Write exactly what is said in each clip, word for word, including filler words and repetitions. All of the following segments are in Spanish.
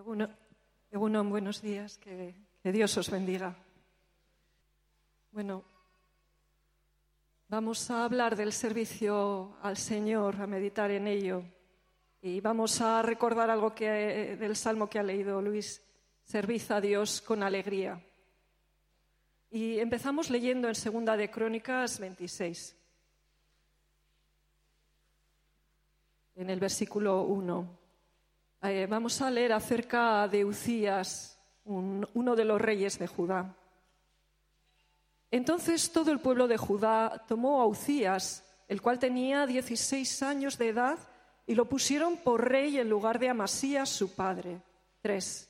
Egunon, Egunon, buenos días, que, que Dios os bendiga. Bueno, vamos a hablar del servicio al Señor, a meditar en ello. Y vamos a recordar algo que, del salmo que ha leído Luis: servid a Dios con alegría. Y empezamos leyendo en Segunda de Crónicas veintiséis, en el versículo uno. Eh, vamos a leer acerca de Uzías, un, uno de los reyes de Judá. Entonces todo el pueblo de Judá tomó a Uzías, el cual tenía dieciséis años de edad, y lo pusieron por rey en lugar de Amasías, su padre. Tres.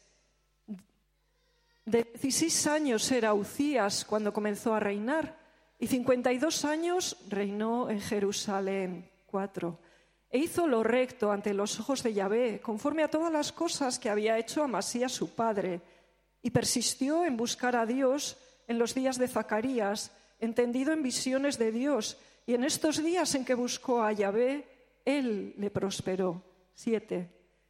De dieciséis años era Uzías cuando comenzó a reinar, y cincuenta y dos años reinó en Jerusalén. Cuatro. E hizo lo recto ante los ojos de Yahvé, conforme a todas las cosas que había hecho Amasías su padre, y persistió en buscar a Dios en los días de Zacarías, entendido en visiones de Dios, y en estos días en que buscó a Yahvé, él le prosperó. Siete.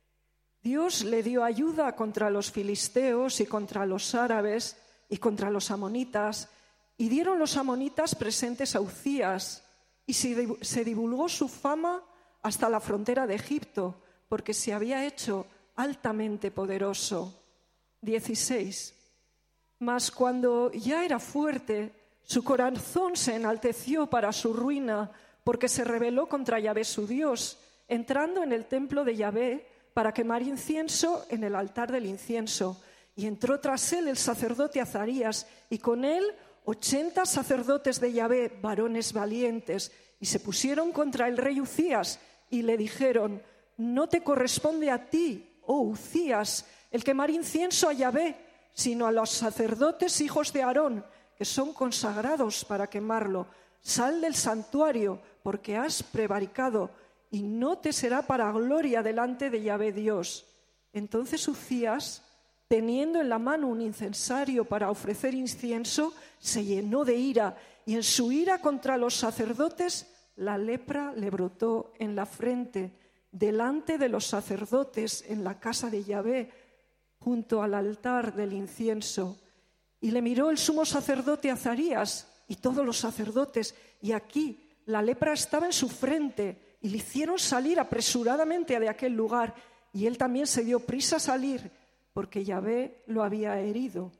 Dios le dio ayuda contra los filisteos y contra los árabes y contra los amonitas, y dieron los amonitas presentes a Uzías, y se divulgó su fama hasta la frontera de Egipto, porque se había hecho altamente poderoso. Dieciséis. Mas cuando ya era fuerte, su corazón se enalteció para su ruina, porque se rebeló contra Yahvé su Dios, entrando en el templo de Yahvé para quemar incienso en el altar del incienso. Y entró tras él el sacerdote Azarías, y con él ochenta sacerdotes de Yahvé, varones valientes, y se pusieron contra el rey Uzías, y le dijeron: no te corresponde a ti, oh Uzías, el quemar incienso a Yahvé, sino a los sacerdotes hijos de Aarón, que son consagrados para quemarlo. Sal del santuario, porque has prevaricado, y no te será para gloria delante de Yahvé Dios. Entonces Uzías, teniendo en la mano un incensario para ofrecer incienso, se llenó de ira, y en su ira contra los sacerdotes la lepra le brotó en la frente, delante de los sacerdotes en la casa de Yahvé, junto al altar del incienso. Y le miró el sumo sacerdote Azarías y todos los sacerdotes, y aquí la lepra estaba en su frente, y le hicieron salir apresuradamente de aquel lugar, y él también se dio prisa a salir, porque Yahvé lo había herido.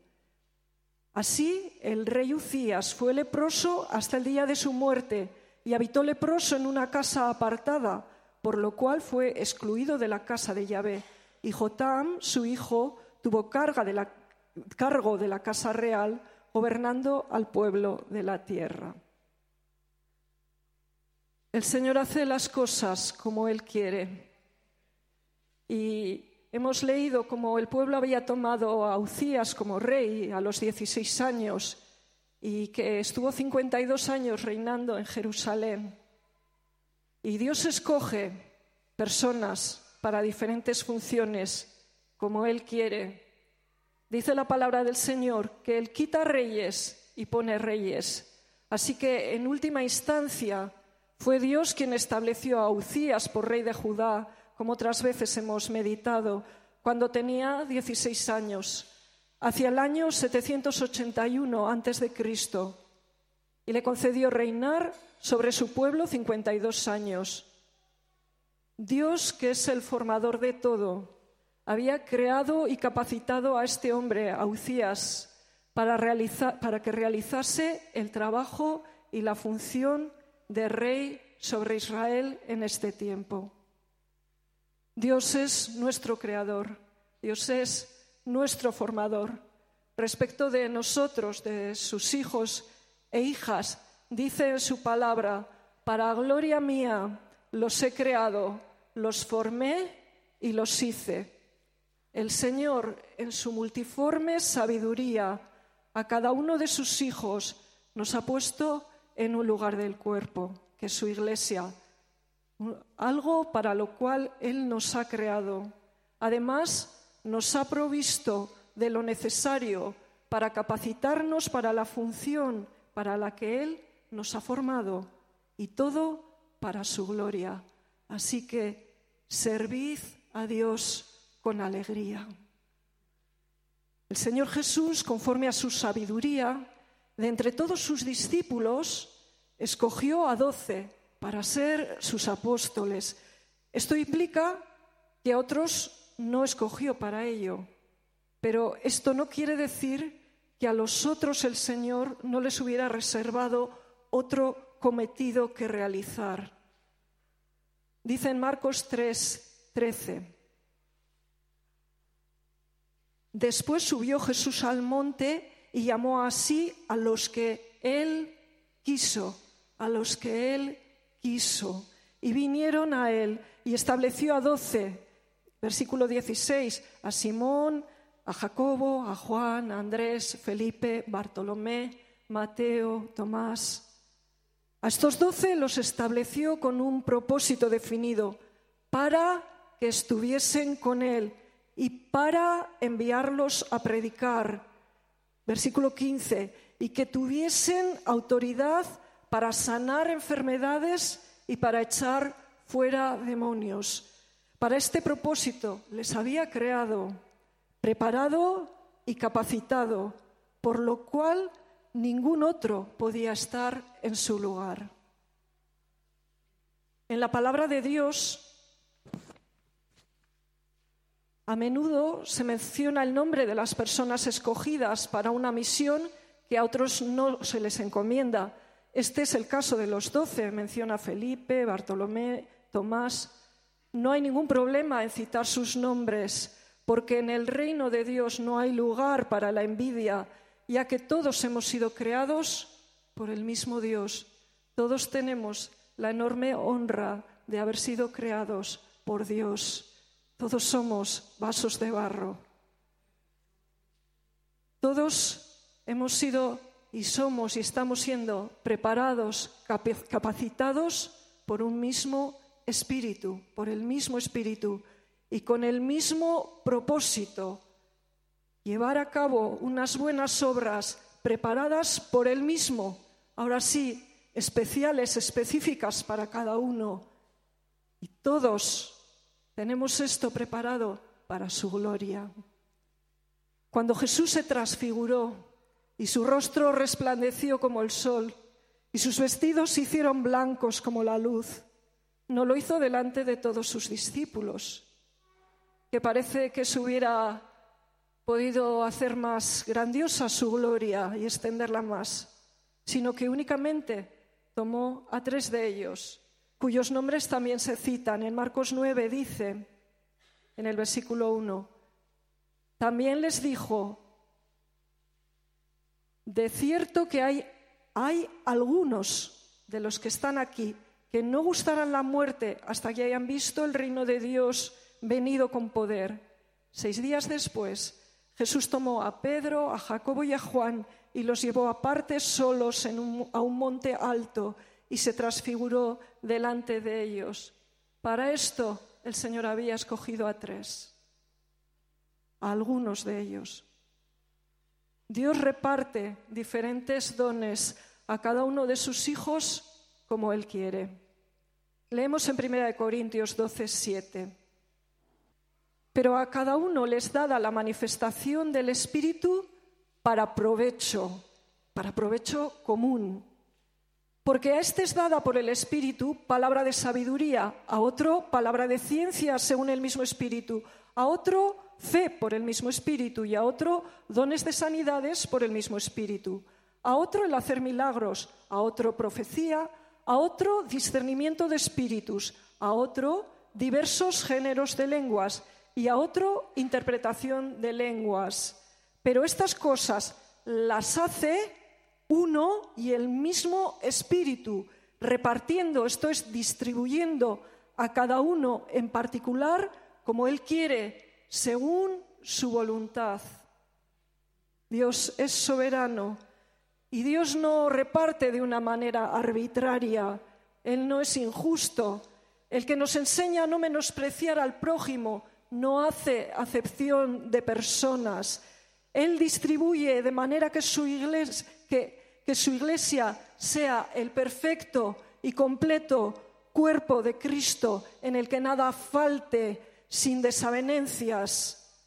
Así el rey Uzías fue leproso hasta el día de su muerte, y habitó leproso en una casa apartada, por lo cual fue excluido de la casa de Yahvé. Y Jotam, su hijo, tuvo carga de la, cargo de la casa real, gobernando al pueblo de la tierra. El Señor hace las cosas como Él quiere. Y hemos leído cómo el pueblo había tomado a Uzías como rey a los dieciséis años, y que estuvo cincuenta y dos años reinando en Jerusalén. Y Dios escoge personas para diferentes funciones, como Él quiere. Dice la palabra del Señor que Él quita reyes y pone reyes. Así que, en última instancia, fue Dios quien estableció a Uzías por rey de Judá, como otras veces hemos meditado, cuando tenía dieciséis años. Hacia el año setecientos ochenta y uno antes de Cristo, y le concedió reinar sobre su pueblo cincuenta y dos años. Dios, que es el formador de todo, había creado y capacitado a este hombre, a Uzías, para, realizar, para que realizase el trabajo y la función de rey sobre Israel en este tiempo. Dios es nuestro creador, Dios es nuestro formador. Respecto de nosotros, de sus hijos e hijas, dice en su palabra: para gloria mía los he creado, los formé y los hice. El Señor, en su multiforme sabiduría, a cada uno de sus hijos nos ha puesto en un lugar del cuerpo, que es su iglesia, algo para lo cual Él nos ha creado. Además, nos ha provisto de lo necesario para capacitarnos para la función para la que Él nos ha formado, y todo para su gloria. Así que servid a Dios con alegría. El Señor Jesús, conforme a su sabiduría, de entre todos sus discípulos, escogió a doce para ser sus apóstoles. Esto implica que a otros no escogió para ello, pero esto no quiere decir que a los otros el Señor no les hubiera reservado otro cometido que realizar. Dice en Marcos tres, trece. Después subió Jesús al monte y llamó así a los que él quiso, a los que él quiso. Y vinieron a él y estableció a doce, versículo dieciséis, a Simón, a Jacobo, a Juan, a Andrés, Felipe, Bartolomé, Mateo, Tomás. A estos doce los estableció con un propósito definido, para que estuviesen con él y para enviarlos a predicar. Versículo quince, y que tuviesen autoridad para sanar enfermedades y para echar fuera demonios. Para este propósito les había creado, preparado y capacitado, por lo cual ningún otro podía estar en su lugar. En la palabra de Dios, a menudo se menciona el nombre de las personas escogidas para una misión que a otros no se les encomienda. Este es el caso de los doce, menciona Felipe, Bartolomé, Tomás. No hay ningún problema en citar sus nombres, porque en el reino de Dios no hay lugar para la envidia, ya que todos hemos sido creados por el mismo Dios. Todos tenemos la enorme honra de haber sido creados por Dios. Todos somos vasos de barro. Todos hemos sido y somos y estamos siendo preparados, capacitados por un mismo espíritu, por el mismo espíritu y con el mismo propósito: llevar a cabo unas buenas obras preparadas por él mismo, ahora sí, especiales, específicas para cada uno. Y todos tenemos esto preparado para su gloria. Cuando Jesús se transfiguró y su rostro resplandeció como el sol y sus vestidos se hicieron blancos como la luz, no lo hizo delante de todos sus discípulos, que parece que se hubiera podido hacer más grandiosa su gloria y extenderla más, sino que únicamente tomó a tres de ellos, cuyos nombres también se citan. En Marcos nueve dice, en el versículo uno, también les dijo: de cierto que hay, hay algunos de los que están aquí que no gustarán la muerte hasta que hayan visto el reino de Dios venido con poder. Seis días después, Jesús tomó a Pedro, a Jacobo y a Juan y los llevó aparte solos en un, a un monte alto y se transfiguró delante de ellos. Para esto el Señor había escogido a tres, a algunos de ellos. Dios reparte diferentes dones a cada uno de sus hijos como Él quiere. Leemos en primera de Corintios doce, siete. Pero a cada uno les dada la manifestación del Espíritu para provecho, para provecho común. Porque a este es dada por el Espíritu palabra de sabiduría, a otro palabra de ciencia según el mismo Espíritu, a otro fe por el mismo Espíritu y a otro dones de sanidades por el mismo Espíritu, a otro el hacer milagros, a otro profecía, a otro discernimiento de espíritus, a otro diversos géneros de lenguas y a otro interpretación de lenguas. Pero estas cosas las hace uno y el mismo Espíritu, repartiendo, esto es, distribuyendo a cada uno en particular como Él quiere, según su voluntad. Dios es soberano y Dios no reparte de una manera arbitraria. Él no es injusto. El que nos enseña a no menospreciar al prójimo no hace acepción de personas. Él distribuye de manera que su iglesia, que, que su iglesia sea el perfecto y completo cuerpo de Cristo, en el que nada falte, sin desavenencias.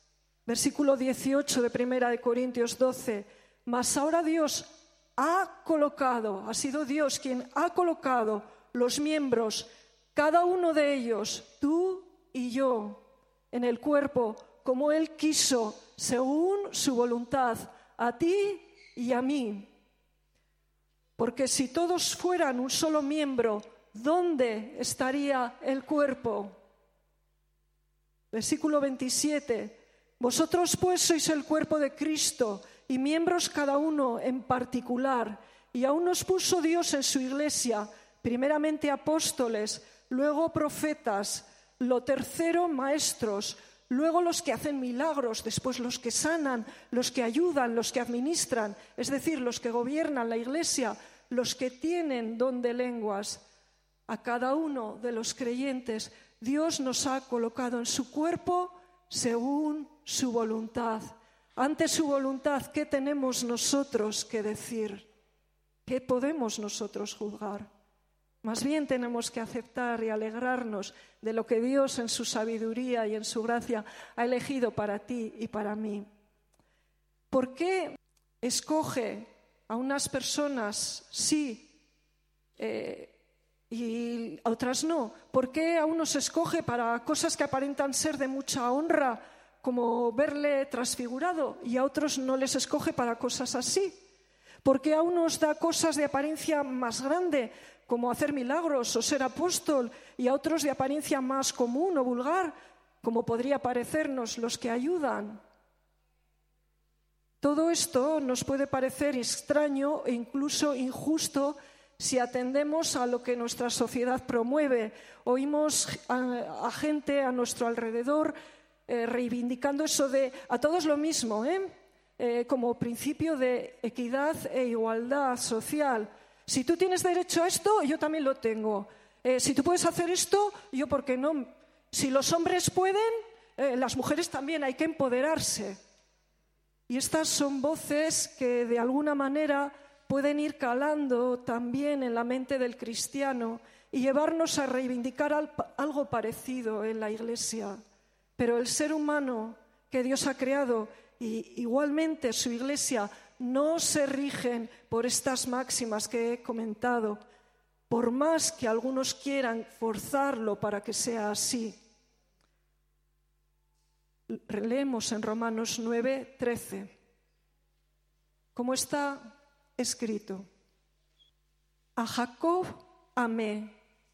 Versículo dieciocho de Primera de Corintios doce. Mas ahora Dios ha colocado, ha sido Dios quien ha colocado los miembros, cada uno de ellos, tú y yo, en el cuerpo, como Él quiso, según su voluntad, a ti y a mí. Porque si todos fueran un solo miembro, ¿dónde estaría el cuerpo? Versículo veintisiete. Vosotros pues sois el cuerpo de Cristo y miembros cada uno en particular. Y aún nos puso Dios en su iglesia, primeramente apóstoles, luego profetas, lo tercero maestros, luego los que hacen milagros, después los que sanan, los que ayudan, los que administran, es decir, los que gobiernan la iglesia, los que tienen don de lenguas. A cada uno de los creyentes Dios nos ha colocado en su cuerpo según su voluntad. Ante su voluntad, ¿qué tenemos nosotros que decir? ¿Qué podemos nosotros juzgar? Más bien tenemos que aceptar y alegrarnos de lo que Dios en su sabiduría y en su gracia ha elegido para ti y para mí. ¿Por qué escoge a unas personas sí eh, y a otras no? ¿Por qué a unos escoge para cosas que aparentan ser de mucha honra, como verle transfigurado, y a otros no les escoge para cosas así? ¿Por qué a unos da cosas de apariencia más grande, como hacer milagros o ser apóstol, y a otros de apariencia más común o vulgar, como podría parecernos los que ayudan? Todo esto nos puede parecer extraño e incluso injusto si atendemos a lo que nuestra sociedad promueve. Oímos a, a gente a nuestro alrededor eh, reivindicando eso de a todos lo mismo, ¿eh? Eh, como principio de equidad e igualdad social. Si tú tienes derecho a esto, yo también lo tengo. Eh, si tú puedes hacer esto, yo ¿por qué no? Si los hombres pueden, eh, las mujeres también, hay que empoderarse. Y estas son voces que de alguna manera pueden ir calando también en la mente del cristiano y llevarnos a reivindicar al, algo parecido en la Iglesia. Pero el ser humano que Dios ha creado y igualmente su Iglesia no se rigen por estas máximas que he comentado, por más que algunos quieran forzarlo para que sea así. Leemos en Romanos nueve, trece, como está escrito: a Jacob amé,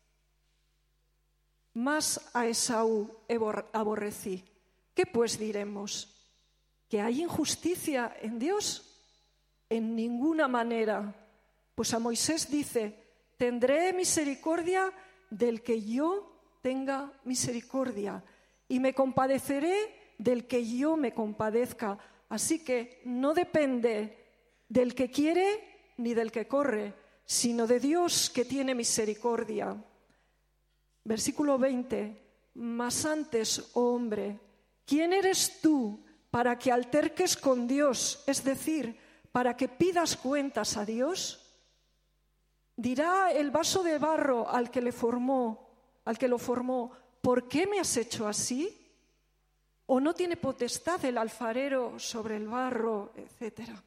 mas a Esaú aborrecí. ¿Qué pues diremos? ¿Que hay injusticia en Dios? En ninguna manera. Pues a Moisés dice: tendré misericordia del que yo tenga misericordia, y me compadeceré del que yo me compadezca. Así que no depende del que quiere ni del que corre, sino de Dios que tiene misericordia. Versículo veinte. Mas antes, oh hombre, ¿quién eres tú para que alterques con Dios? Es decir, para que pidas cuentas a Dios. Dirá el vaso de barro al que le formó, al que lo formó: ¿por qué me has hecho así? ¿O no tiene potestad el alfarero sobre el barro, etcétera?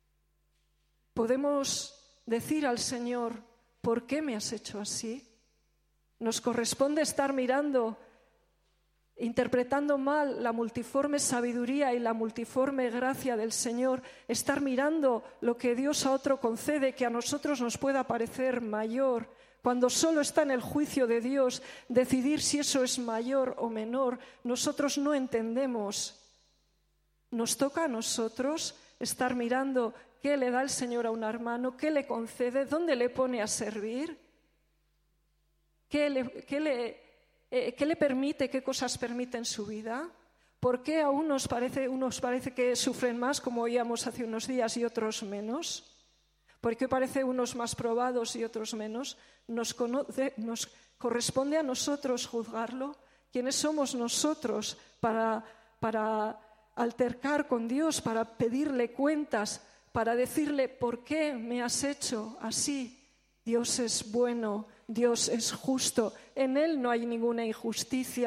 Podemos decir al Señor: ¿por qué me has hecho así? Nos corresponde estar mirando, interpretando mal la multiforme sabiduría y la multiforme gracia del Señor, estar mirando lo que Dios a otro concede que a nosotros nos pueda parecer mayor, cuando solo está en el juicio de Dios decidir si eso es mayor o menor. Nosotros no entendemos. Nos toca a nosotros estar mirando qué le da el Señor a un hermano, qué le concede, dónde le pone a servir, qué le, qué le Eh, ¿Qué le permite, qué cosas permite en su vida? ¿Por qué a unos parece, unos parece que sufren más, como oíamos hace unos días, y otros menos? ¿Por qué parece unos más probados y otros menos? Nos, conoce, nos corresponde a nosotros juzgarlo. ¿Quiénes somos nosotros para, para altercar con Dios, para pedirle cuentas, para decirle por qué me has hecho así? Dios es bueno, Dios es justo, en Él no hay ninguna injusticia.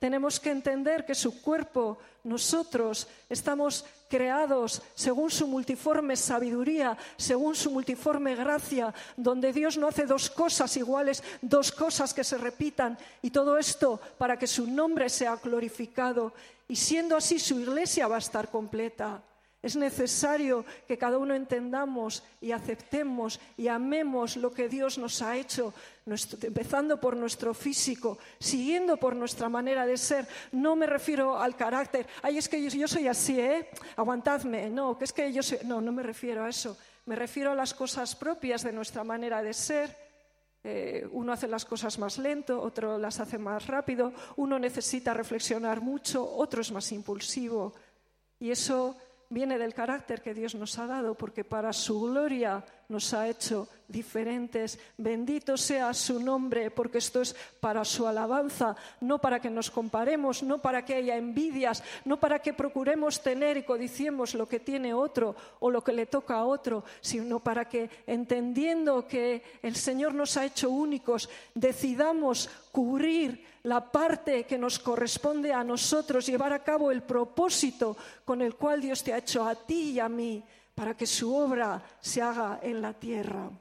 Tenemos que entender que su cuerpo, nosotros, estamos creados según su multiforme sabiduría, según su multiforme gracia, donde Dios no hace dos cosas iguales, dos cosas que se repitan, y todo esto para que su nombre sea glorificado. Y siendo así, su iglesia va a estar completa. Es necesario que cada uno entendamos y aceptemos y amemos lo que Dios nos ha hecho, nuestro, empezando por nuestro físico, siguiendo por nuestra manera de ser. No me refiero al carácter. Ay, es que yo, yo soy así, ¿eh? Aguantadme. No, que es que yo soy... No, no me refiero a eso. Me refiero a las cosas propias de nuestra manera de ser. Eh, uno hace las cosas más lento, otro las hace más rápido. Uno necesita reflexionar mucho, otro es más impulsivo. Y eso viene del carácter que Dios nos ha dado, porque para su gloria nos ha hecho diferentes. Bendito sea su nombre, porque esto es para su alabanza, no para que nos comparemos, no para que haya envidias, no para que procuremos tener y codiciemos lo que tiene otro o lo que le toca a otro, sino para que, entendiendo que el Señor nos ha hecho únicos, decidamos cubrir la parte que nos corresponde a nosotros, llevar a cabo el propósito con el cual Dios te ha hecho a ti y a mí, para que su obra se haga en la tierra.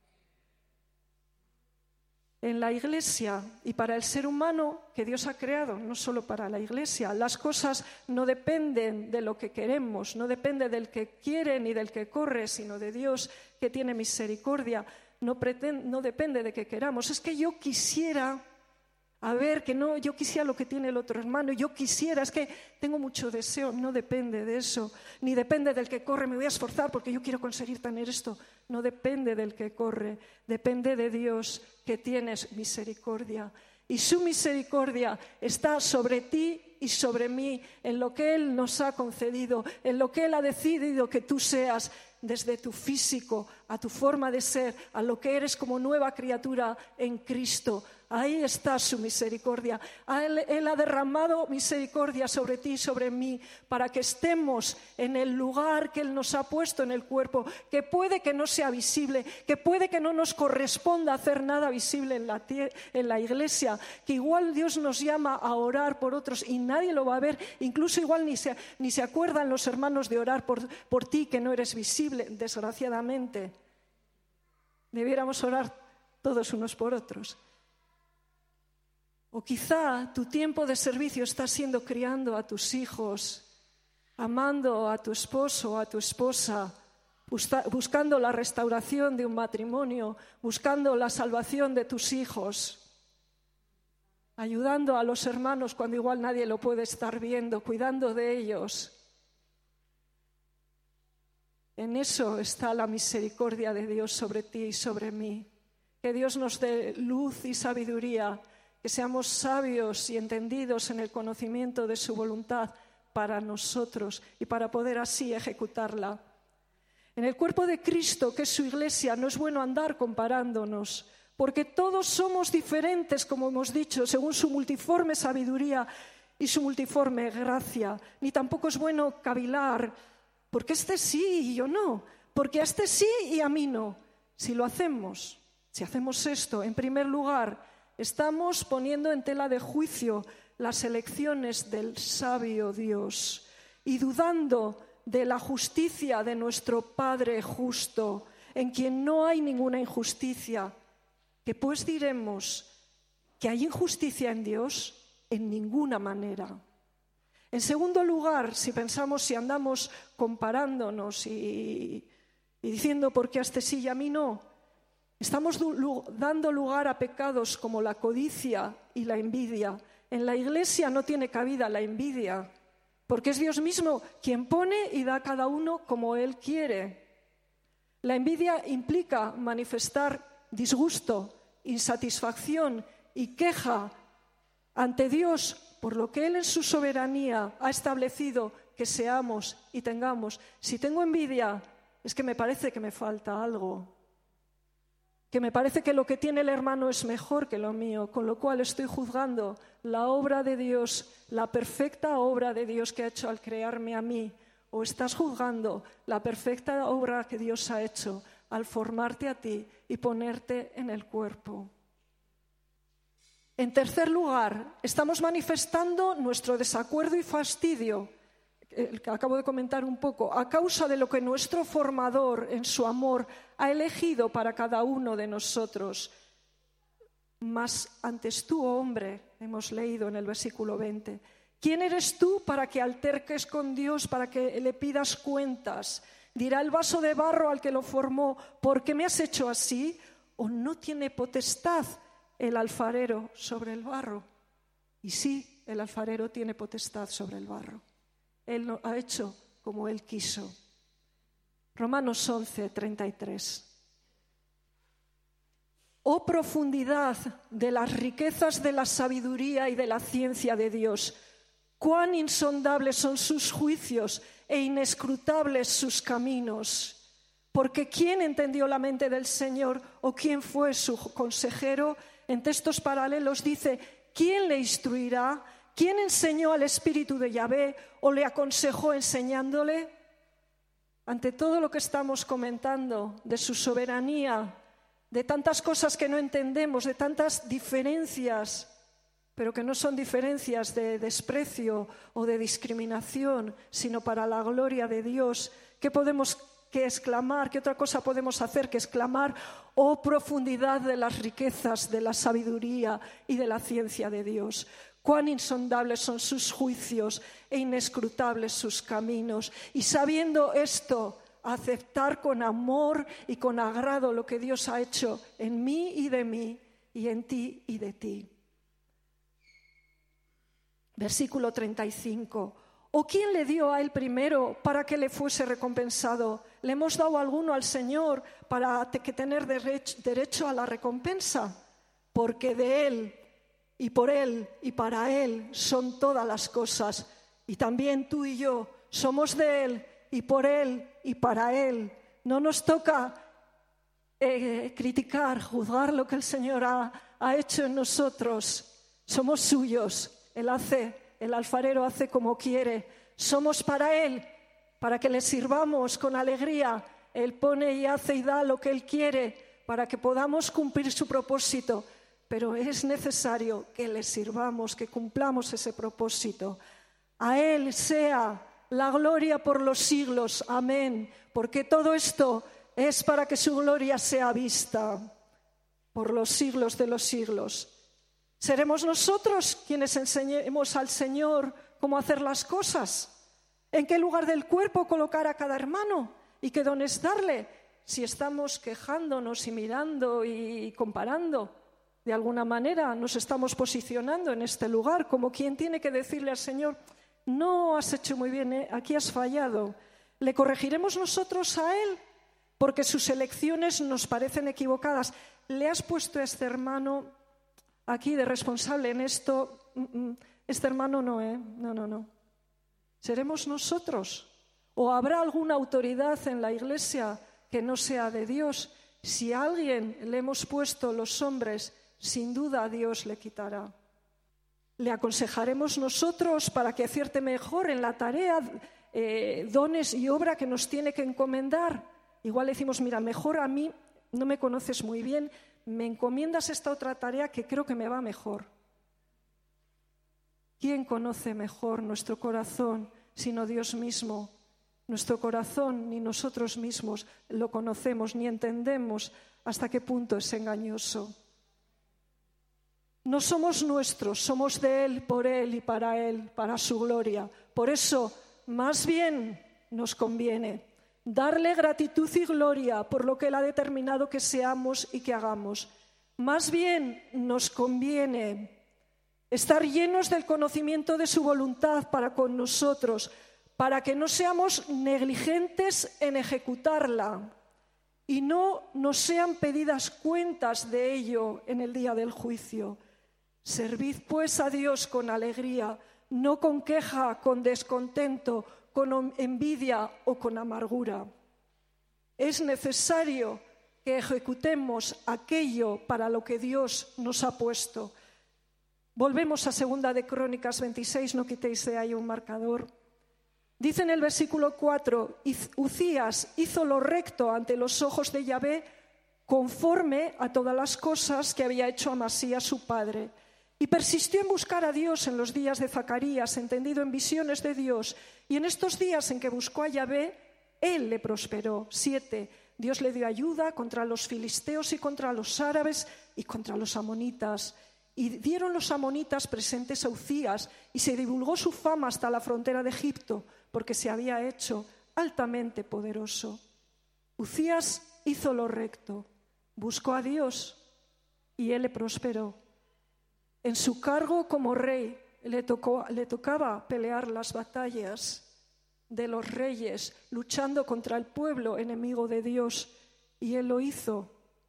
En la Iglesia y para el ser humano que Dios ha creado, no solo para la Iglesia, las cosas no dependen de lo que queremos, no depende del que quiere ni del que corre, sino de Dios que tiene misericordia. No, pretende, no depende de que queramos. Es que yo quisiera... A ver, que no, yo quisiera lo que tiene el otro hermano, yo quisiera, es que tengo mucho deseo, no depende de eso, ni depende del que corre, me voy a esforzar porque yo quiero conseguir tener esto, no depende del que corre, depende de Dios que tienes misericordia. Y su misericordia está sobre ti y sobre mí, en lo que Él nos ha concedido, en lo que Él ha decidido que tú seas, desde tu físico a tu forma de ser, a lo que eres como nueva criatura en Cristo. Ahí está su misericordia. Él, él ha derramado misericordia sobre ti y sobre mí para que estemos en el lugar que Él nos ha puesto en el cuerpo, que puede que no sea visible, que puede que no nos corresponda hacer nada visible en la, en la iglesia, que igual Dios nos llama a orar por otros y nadie lo va a ver, incluso igual ni se, ni se acuerdan los hermanos de orar por, por ti que no eres visible, desgraciadamente. Debiéramos orar todos unos por otros. O quizá tu tiempo de servicio está siendo criando a tus hijos, amando a tu esposo o a tu esposa, buscando la restauración de un matrimonio, buscando la salvación de tus hijos, ayudando a los hermanos cuando igual nadie lo puede estar viendo, cuidando de ellos. En eso está la misericordia de Dios sobre ti y sobre mí. Que Dios nos dé luz y sabiduría, que seamos sabios y entendidos en el conocimiento de su voluntad para nosotros y para poder así ejecutarla. En el cuerpo de Cristo, que es su iglesia, no es bueno andar comparándonos, porque todos somos diferentes, como hemos dicho, según su multiforme sabiduría y su multiforme gracia. Ni tampoco es bueno cavilar, porque este sí y yo no, porque a este sí y a mí no. Si lo hacemos, si hacemos esto, en primer lugar, estamos poniendo en tela de juicio las elecciones del sabio Dios y dudando de la justicia de nuestro Padre justo, en quien no hay ninguna injusticia. ¿Que pues diremos que hay injusticia en Dios? En ninguna manera. En segundo lugar, si pensamos, si andamos comparándonos y, y diciendo por qué a este sí y a mí no, estamos dando lugar a pecados como la codicia y la envidia. En la iglesia no tiene cabida la envidia, porque es Dios mismo quien pone y da a cada uno como Él quiere. La envidia implica manifestar disgusto, insatisfacción y queja ante Dios por lo que Él en su soberanía ha establecido que seamos y tengamos. Si tengo envidia, es que me parece que me falta algo, que me parece que lo que tiene el hermano es mejor que lo mío, con lo cual estoy juzgando la obra de Dios, la perfecta obra de Dios que ha hecho al crearme a mí, o estás juzgando la perfecta obra que Dios ha hecho al formarte a ti y ponerte en el cuerpo. En tercer lugar, estamos manifestando nuestro desacuerdo y fastidio, el que acabo de comentar un poco, a causa de lo que nuestro formador, en su amor, ha elegido para cada uno de nosotros. Mas antes tú, oh hombre, hemos leído en el versículo veinte, ¿quién eres tú para que alterques con Dios, para que le pidas cuentas? Dirá el vaso de barro al que lo formó, ¿por qué me has hecho así? ¿O no tiene potestad el alfarero sobre el barro? Y sí, el alfarero tiene potestad sobre el barro. Él lo ha hecho como Él quiso. Romanos once, treinta y tres. Oh profundidad de las riquezas de la sabiduría y de la ciencia de Dios, cuán insondables son sus juicios e inescrutables sus caminos. Porque ¿quién entendió la mente del Señor o quién fue su consejero? En textos paralelos dice, ¿quién le instruirá? ¿Quién enseñó al Espíritu de Yahvé o le aconsejó enseñándole? Ante todo lo que estamos comentando de su soberanía, de tantas cosas que no entendemos, de tantas diferencias, pero que no son diferencias de desprecio o de discriminación, sino para la gloria de Dios, ¿qué podemos que exclamar? ¿Qué otra cosa podemos hacer que exclamar? Oh profundidad de las riquezas, de la sabiduría y de la ciencia de Dios. Cuán insondables son sus juicios e inescrutables sus caminos. Y sabiendo esto, aceptar con amor y con agrado lo que Dios ha hecho en mí y de mí, y en ti y de ti. Versículo treinta y cinco. ¿O quién le dio a él primero para que le fuese recompensado? ¿Le hemos dado alguno al Señor para que tener derecho a la recompensa? Porque de Él y por Él y para Él son todas las cosas. Y también tú y yo somos de Él y por Él y para Él. No nos toca eh, criticar, juzgar lo que el Señor ha, ha hecho en nosotros. Somos suyos. Él hace, el alfarero hace como quiere. Somos para Él, para que le sirvamos con alegría. Él pone y hace y da lo que Él quiere para que podamos cumplir su propósito. Pero es necesario que le sirvamos, que cumplamos ese propósito. A Él sea la gloria por los siglos. Amén. Porque todo esto es para que su gloria sea vista por los siglos de los siglos. ¿Seremos nosotros quienes enseñemos al Señor cómo hacer las cosas? ¿En qué lugar del cuerpo colocar a cada hermano? ¿Y qué dones darle? Si estamos quejándonos y mirando y comparando, de alguna manera nos estamos posicionando en este lugar como quien tiene que decirle al Señor, no has hecho muy bien, ¿eh? Aquí has fallado. ¿Le corregiremos nosotros a Él? Porque sus elecciones nos parecen equivocadas. ¿Le has puesto a este hermano aquí de responsable en esto? Este hermano no, ¿eh? No, no, no. ¿Seremos nosotros? ¿O habrá alguna autoridad en la iglesia que no sea de Dios? Si a alguien le hemos puesto los hombres, sin duda Dios le quitará. Le aconsejaremos nosotros para que acierte mejor en la tarea, eh, dones y obra que nos tiene que encomendar. Igual le decimos, mira, mejor a mí, no me conoces muy bien, me encomiendas esta otra tarea que creo que me va mejor. ¿Quién conoce mejor nuestro corazón sino Dios mismo? Nuestro corazón ni nosotros mismos lo conocemos ni entendemos hasta qué punto es engañoso. No somos nuestros, somos de Él, por Él y para Él, para su gloria. Por eso, más bien nos conviene darle gratitud y gloria por lo que Él ha determinado que seamos y que hagamos. Más bien nos conviene estar llenos del conocimiento de su voluntad para con nosotros, para que no seamos negligentes en ejecutarla y no nos sean pedidas cuentas de ello en el día del juicio. Servid pues a Dios con alegría, no con queja, con descontento, con envidia o con amargura. Es necesario que ejecutemos aquello para lo que Dios nos ha puesto. Volvemos a Segunda de Crónicas veintiséis, no quitéis de ahí un marcador. Dice en el versículo cuatro, Uzías hizo lo recto ante los ojos de Yahvé conforme a todas las cosas que había hecho Amasías su padre. Y persistió en buscar a Dios en los días de Zacarías, entendido en visiones de Dios. Y en estos días en que buscó a Yahvé, él le prosperó. Siete. Dios le dio ayuda contra los filisteos y contra los árabes y contra los amonitas. Y dieron los amonitas presentes a Uzías, y se divulgó su fama hasta la frontera de Egipto, porque se había hecho altamente poderoso. Uzías hizo lo recto, buscó a Dios, y él le prosperó. En su cargo como rey le, tocó, le tocaba pelear las batallas de los reyes, luchando contra el pueblo enemigo de Dios, y él lo hizo.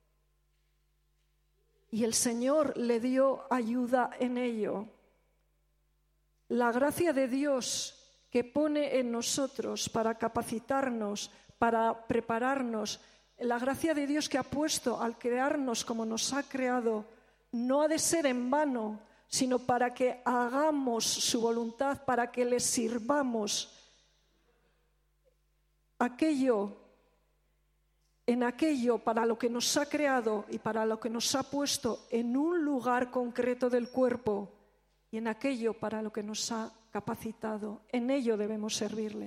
Y el Señor le dio ayuda en ello. La gracia de Dios que pone en nosotros para capacitarnos, para prepararnos, la gracia de Dios que ha puesto al crearnos como nos ha creado, no ha de ser en vano, sino para que hagamos su voluntad, para que le sirvamos. Aquello, en aquello para lo que nos ha creado y para lo que nos ha puesto en un lugar concreto del cuerpo, y en aquello para lo que nos ha capacitado, en ello debemos servirle.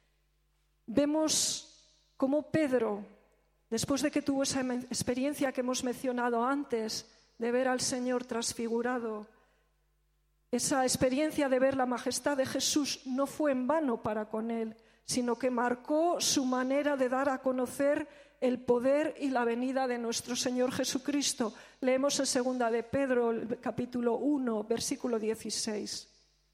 Vemos cómo Pedro, después de que tuvo esa experiencia que hemos mencionado antes, de ver al Señor transfigurado, esa experiencia de ver la majestad de Jesús no fue en vano para con él, sino que marcó su manera de dar a conocer el poder y la venida de nuestro Señor Jesucristo. Leemos en segunda de Pedro, capítulo uno, versículo dieciséis.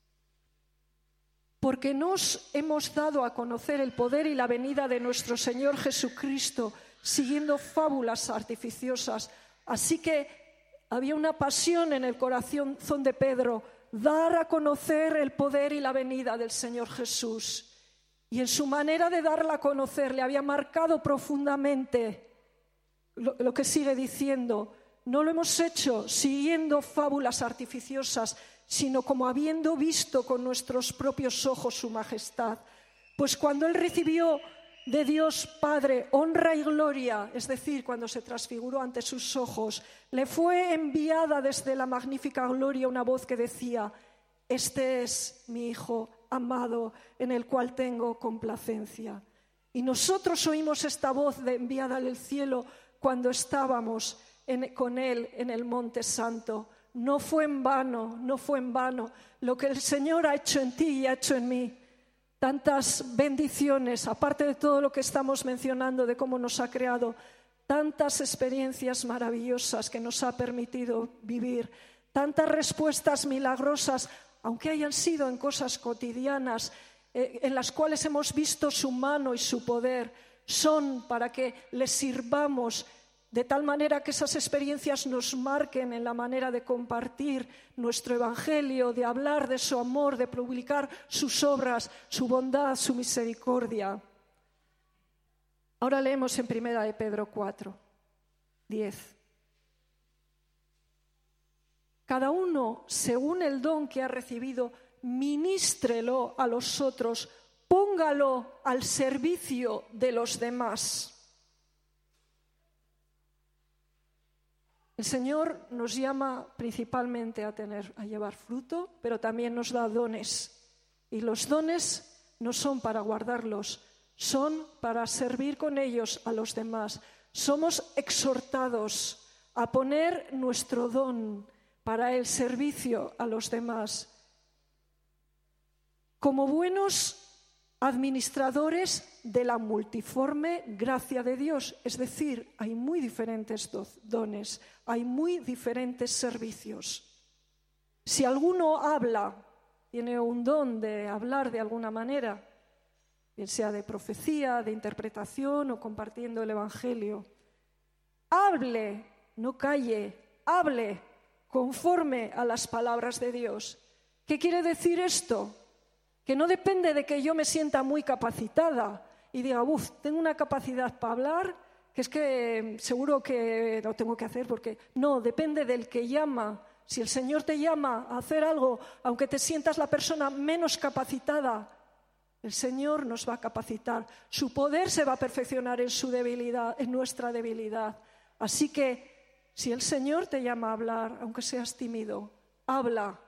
Porque nos hemos dado a conocer el poder y la venida de nuestro Señor Jesucristo, siguiendo fábulas artificiosas. Así que había una pasión en el corazón de Pedro, dar a conocer el poder y la venida del Señor Jesús. Y en su manera de darla a conocer le había marcado profundamente lo, lo que sigue diciendo. No lo hemos hecho siguiendo fábulas artificiosas, sino como habiendo visto con nuestros propios ojos su majestad. Pues cuando él recibió de Dios Padre honra y gloria, es decir, cuando se transfiguró ante sus ojos, le fue enviada desde la magnífica gloria una voz que decía: este es mi Hijo amado, en el cual tengo complacencia. Y nosotros oímos esta voz de enviada del cielo cuando estábamos en, con Él en el Monte Santo. No fue en vano, no fue en vano lo que el Señor ha hecho en ti y ha hecho en mí. Tantas bendiciones, aparte de todo lo que estamos mencionando de cómo nos ha creado, tantas experiencias maravillosas que nos ha permitido vivir, tantas respuestas milagrosas, aunque hayan sido en cosas cotidianas, eh, en las cuales hemos visto su mano y su poder, son para que les sirvamos de tal manera que esas experiencias nos marquen en la manera de compartir nuestro evangelio, de hablar de su amor, de publicar sus obras, su bondad, su misericordia. Ahora leemos en primera de Pedro cuatro, diez. Cada uno, según el don que ha recibido, ministrelo a los otros, póngalo al servicio de los demás. El Señor nos llama principalmente a tener, a llevar fruto, pero también nos da dones. Y los dones no son para guardarlos, son para servir con ellos a los demás. Somos exhortados a poner nuestro don para el servicio a los demás. Como buenos administradores de la multiforme gracia de Dios, es decir, hay muy diferentes dones, hay muy diferentes servicios. Si alguno habla, tiene un don de hablar de alguna manera, bien sea de profecía, de interpretación o compartiendo el Evangelio, hable, no calle, hable conforme a las palabras de Dios. ¿Qué quiere decir esto? Que no depende de que yo me sienta muy capacitada y diga, uff, tengo una capacidad para hablar, que es que seguro que lo tengo que hacer, porque no, depende del que llama. Si el Señor te llama a hacer algo, aunque te sientas la persona menos capacitada, el Señor nos va a capacitar. Su poder se va a perfeccionar en su debilidad, en nuestra debilidad. Así que, si el Señor te llama a hablar, aunque seas tímido, habla.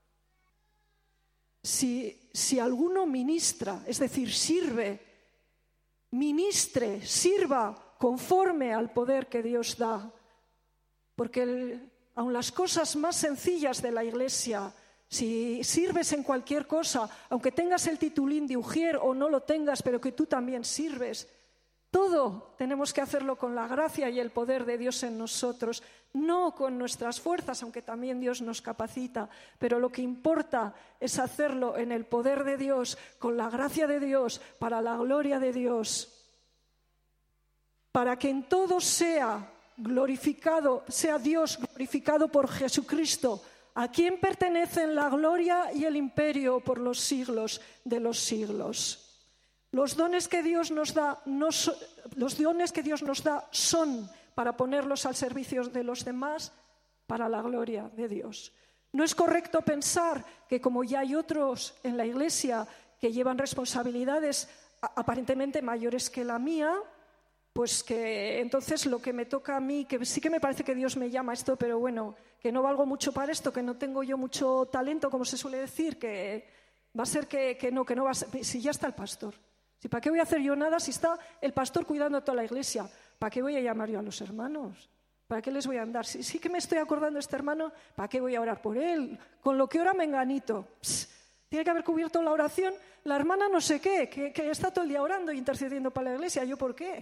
Si, si alguno ministra, es decir, sirve, ministre, sirva conforme al poder que Dios da. Porque el, aun las cosas más sencillas de la Iglesia, si sirves en cualquier cosa, aunque tengas el titulín de ujier o no lo tengas, pero que tú también sirves, todo tenemos que hacerlo con la gracia y el poder de Dios en nosotros, no con nuestras fuerzas, aunque también Dios nos capacita, pero lo que importa es hacerlo en el poder de Dios, con la gracia de Dios, para la gloria de Dios, para que en todo sea glorificado, sea Dios glorificado por Jesucristo, a quien pertenecen la gloria y el imperio por los siglos de los siglos. Los dones que Dios nos da, no so, los dones que Dios nos da son para ponerlos al servicio de los demás, para la gloria de Dios. No es correcto pensar que como ya hay otros en la Iglesia que llevan responsabilidades aparentemente mayores que la mía, pues que entonces lo que me toca a mí, que sí que me parece que Dios me llama a esto, pero bueno, que no valgo mucho para esto, que no tengo yo mucho talento, como se suele decir, que va a ser que, que no, que no va a ser, si ya está el pastor. Si, ¿para qué voy a hacer yo nada si está el pastor cuidando a toda la iglesia? ¿Para qué voy a llamar yo a los hermanos? ¿Para qué les voy a andar? Si sí que me estoy acordando de este hermano, ¿para qué voy a orar por él? Con lo que ora menganito. Psst, tiene que haber cubierto la oración la hermana no sé qué, que, que está todo el día orando e intercediendo para la iglesia. ¿Yo por qué?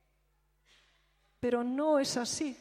Pero no es así.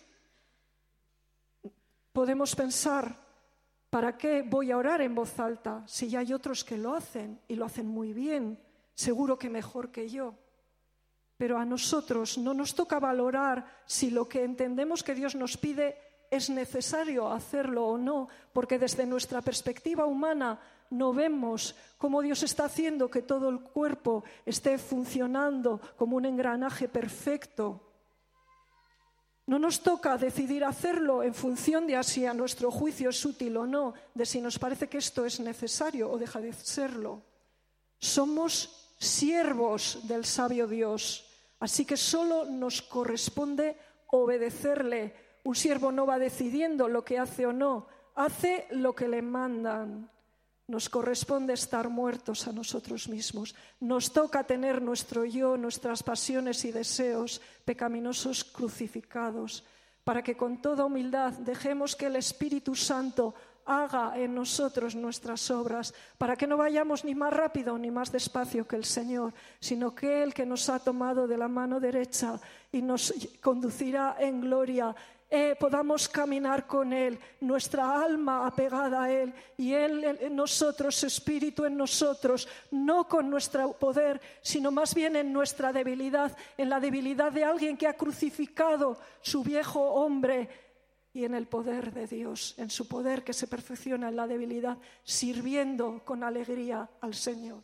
Podemos pensar, ¿para qué voy a orar en voz alta si ya hay otros que lo hacen y lo hacen muy bien? Seguro que mejor que yo. Pero a nosotros no nos toca valorar si lo que entendemos que Dios nos pide es necesario hacerlo o no, porque desde nuestra perspectiva humana no vemos cómo Dios está haciendo que todo el cuerpo esté funcionando como un engranaje perfecto. No nos toca decidir hacerlo en función de si a nuestro juicio es útil o no, de si nos parece que esto es necesario o deja de serlo. Somos siervos del sabio Dios, así que solo nos corresponde obedecerle. Un siervo no va decidiendo lo que hace o no, hace lo que le mandan. Nos corresponde estar muertos a nosotros mismos. Nos toca tener nuestro yo, nuestras pasiones y deseos pecaminosos crucificados, para que con toda humildad dejemos que el Espíritu Santo haga en nosotros nuestras obras, para que no vayamos ni más rápido ni más despacio que el Señor, sino que Él, que nos ha tomado de la mano derecha y nos conducirá en gloria, eh, podamos caminar con Él, nuestra alma apegada a Él y Él en nosotros, su Espíritu en nosotros, no con nuestro poder, sino más bien en nuestra debilidad, en la debilidad de alguien que ha crucificado su viejo hombre, y en el poder de Dios, en su poder que se perfecciona en la debilidad, sirviendo con alegría al Señor.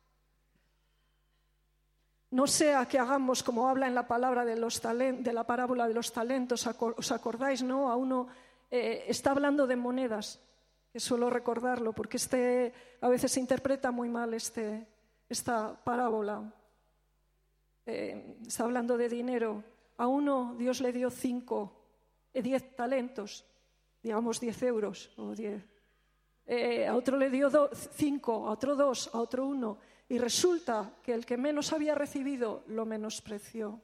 No sea que hagamos como habla en la palabra de, los talen- de la parábola de los talentos, ¿os acordáis? ¿No? A uno eh, está hablando de monedas, que suelo recordarlo, porque este, a veces se interpreta muy mal este, esta parábola. Eh, está hablando de dinero. A uno Dios le dio cinco diez talentos, digamos diez euros o diez. Eh, a otro le dio do, cinco, a otro dos, a otro uno, y resulta que el que menos había recibido lo menospreció.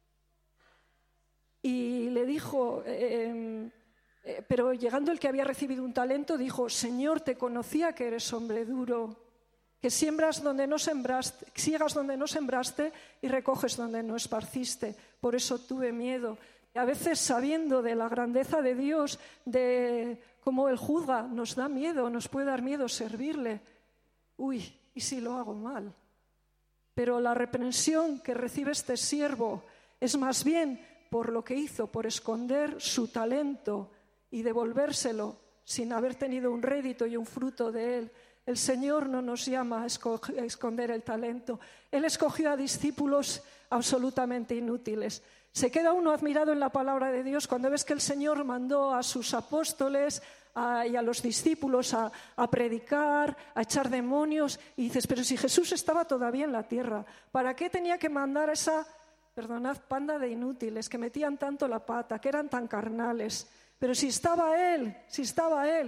Y le dijo, eh, eh, pero llegando el que había recibido un talento, dijo: Señor, te conocía que eres hombre duro, que siembras donde no sembraste, siegas donde no sembraste y recoges donde no esparciste. Por eso tuve miedo. Y a veces, sabiendo de la grandeza de Dios, de cómo Él juzga, nos da miedo, nos puede dar miedo servirle. Uy, ¿y si lo hago mal? Pero la reprensión que recibe este siervo es más bien por lo que hizo, por esconder su talento y devolvérselo sin haber tenido un rédito y un fruto de él. El Señor no nos llama a esconder el talento. Él escogió a discípulos absolutamente inútiles. Se queda uno admirado en la palabra de Dios cuando ves que el Señor mandó a sus apóstoles a, y a los discípulos a, a predicar, a echar demonios, y dices, pero si Jesús estaba todavía en la tierra, ¿para qué tenía que mandar a esa, perdonad, panda de inútiles que metían tanto la pata, que eran tan carnales? Pero si estaba Él, si estaba Él,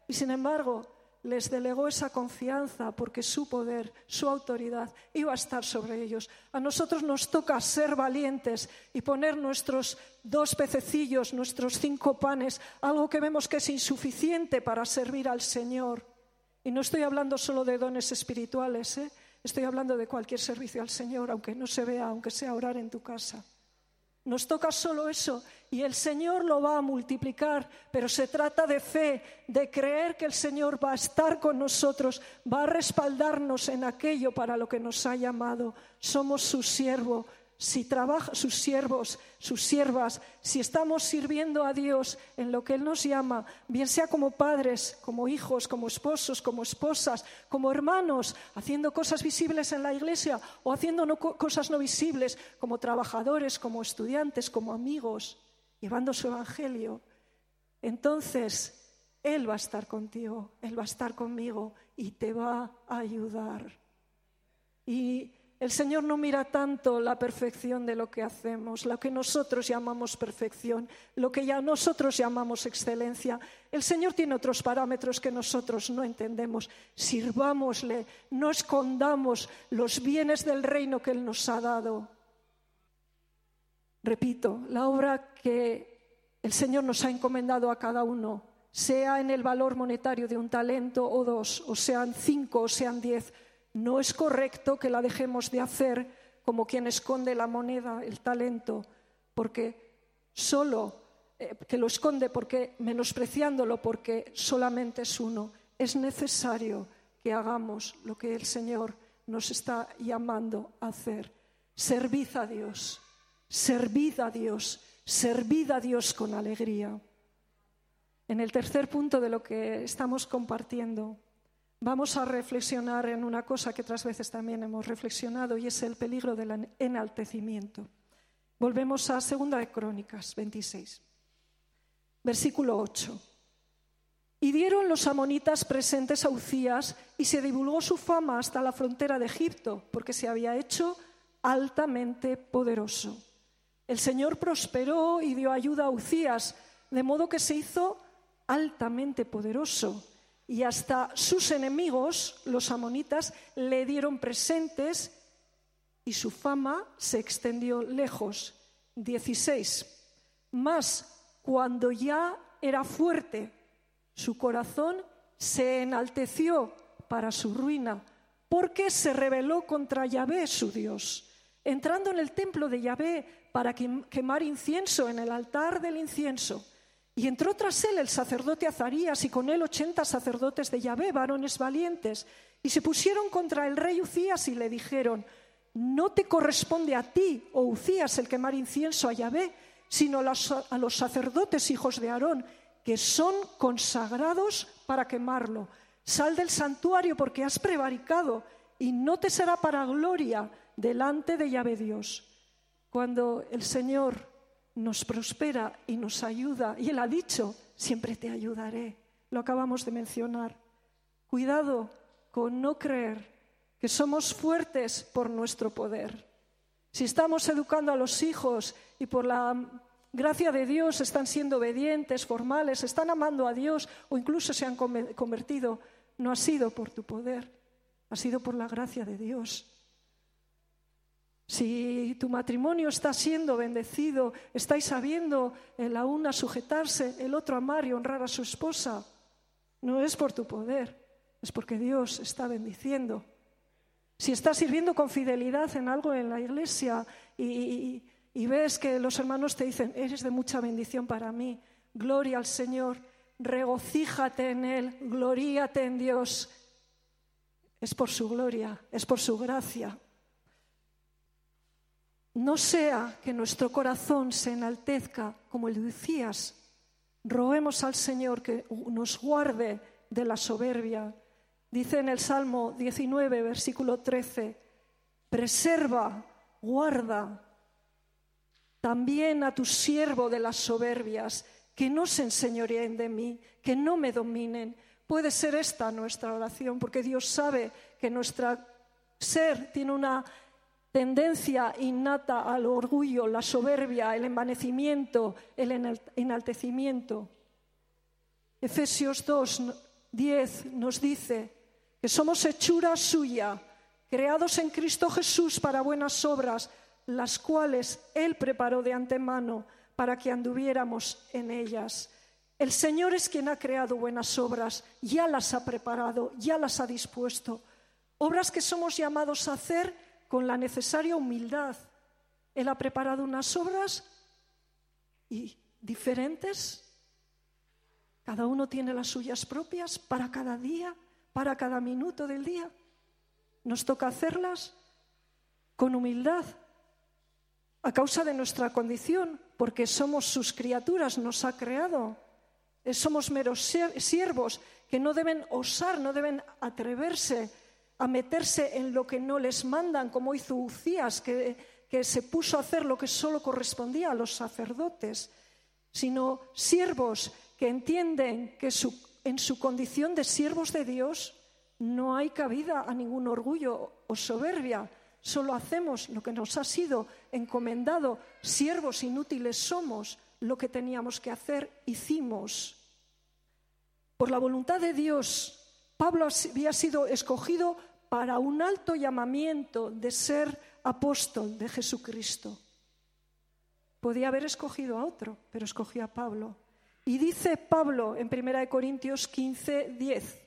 Y sin embargo, les delegó esa confianza porque su poder, su autoridad iba a estar sobre ellos. A nosotros nos toca ser valientes y poner nuestros dos pececillos, nuestros cinco panes, algo que vemos que es insuficiente para servir al Señor. Y no estoy hablando solo de dones espirituales, ¿eh? Estoy hablando de cualquier servicio al Señor, aunque no se vea, aunque sea orar en tu casa. Nos toca solo eso y el Señor lo va a multiplicar, pero se trata de fe, de creer que el Señor va a estar con nosotros, va a respaldarnos en aquello para lo que nos ha llamado. Somos su siervo, si trabaja, sus siervos, sus siervas, si estamos sirviendo a Dios en lo que Él nos llama, bien sea como padres, como hijos, como esposos, como esposas, como hermanos, haciendo cosas visibles en la iglesia o haciendo no, cosas no visibles, como trabajadores, como estudiantes, como amigos, llevando su evangelio, entonces Él va a estar contigo, Él va a estar conmigo y te va a ayudar. Y el Señor no mira tanto la perfección de lo que hacemos, lo que nosotros llamamos perfección, lo que ya nosotros llamamos excelencia. El Señor tiene otros parámetros que nosotros no entendemos. Sirvámosle, no escondamos los bienes del reino que Él nos ha dado. Repito, la obra que el Señor nos ha encomendado a cada uno, sea en el valor monetario de un talento o dos, o sean cinco o sean diez, no es correcto que la dejemos de hacer como quien esconde la moneda, el talento, porque solo, eh, que lo esconde porque menospreciándolo porque solamente es uno. Es necesario que hagamos lo que el Señor nos está llamando a hacer. Servid a Dios, servid a Dios, servid a Dios con alegría. En el tercer punto de lo que estamos compartiendo, vamos a reflexionar en una cosa que otras veces también hemos reflexionado y es el peligro del enaltecimiento. Volvemos a Segunda de Crónicas veintiséis, versículo ocho. Y dieron los amonitas presentes a Uzías y se divulgó su fama hasta la frontera de Egipto porque se había hecho altamente poderoso. El Señor prosperó y dio ayuda a Uzías, de modo que se hizo altamente poderoso. Y hasta sus enemigos, los amonitas, le dieron presentes y su fama se extendió lejos. dieciséis. Mas cuando ya era fuerte, su corazón se enalteció para su ruina, porque se rebeló contra Yahvé, su Dios, entrando en el templo de Yahvé para quemar incienso en el altar del incienso. Y entró tras él el sacerdote Azarías y con él ochenta sacerdotes de Yahvé, varones valientes, y se pusieron contra el rey Uzías y le dijeron: no te corresponde a ti, oh Uzías, el quemar incienso a Yahvé, sino a los sacerdotes hijos de Aarón, que son consagrados para quemarlo. Sal del santuario porque has prevaricado y no te será para gloria delante de Yahvé Dios. Cuando el Señor nos prospera y nos ayuda, y Él ha dicho, siempre te ayudaré, lo acabamos de mencionar. Cuidado con no creer que somos fuertes por nuestro poder. Si estamos educando a los hijos y por la gracia de Dios están siendo obedientes, formales, están amando a Dios o incluso se han convertido, no ha sido por tu poder, ha sido por la gracia de Dios. Si tu matrimonio está siendo bendecido, estáis sabiendo la una sujetarse, el otro amar y honrar a su esposa, no es por tu poder, es porque Dios está bendiciendo. Si estás sirviendo con fidelidad en algo en la iglesia y, y, y ves que los hermanos te dicen, eres de mucha bendición para mí, gloria al Señor, regocíjate en Él, gloríate en Dios, es por su gloria, es por su gracia. No sea que nuestro corazón se enaltezca como el de Uzías. Roguemos al Señor que nos guarde de la soberbia. Dice en el Salmo diecinueve, versículo trece, preserva, guarda también a tu siervo de las soberbias, que no se enseñoreen de mí, que no me dominen. Puede ser esta nuestra oración, porque Dios sabe que nuestro ser tiene una tendencia innata al orgullo, la soberbia, el envanecimiento, el enaltecimiento. Efesios dos diez nos dice que somos hechura suya, creados en Cristo Jesús para buenas obras, las cuales Él preparó de antemano para que anduviéramos en ellas. El Señor es quien ha creado buenas obras, ya las ha preparado, ya las ha dispuesto. Obras que somos llamados a hacer con la necesaria humildad. Él ha preparado unas obras y diferentes. Cada uno tiene las suyas propias para cada día, para cada minuto del día. Nos toca hacerlas con humildad, a causa de nuestra condición, porque somos sus criaturas, nos ha creado. Somos meros siervos que no deben osar, no deben atreverse a meterse en lo que no les mandan, como hizo Uzías, que, que se puso a hacer lo que solo correspondía a los sacerdotes, sino siervos que entienden que su, en su condición de siervos de Dios no hay cabida a ningún orgullo o soberbia. Solo hacemos lo que nos ha sido encomendado. Siervos inútiles somos. Lo que teníamos que hacer, hicimos. Por la voluntad de Dios, Pablo había sido escogido para un alto llamamiento de ser apóstol de Jesucristo. Podía haber escogido a otro, pero escogió a Pablo. Y dice Pablo en primera de Corintios quince, diez.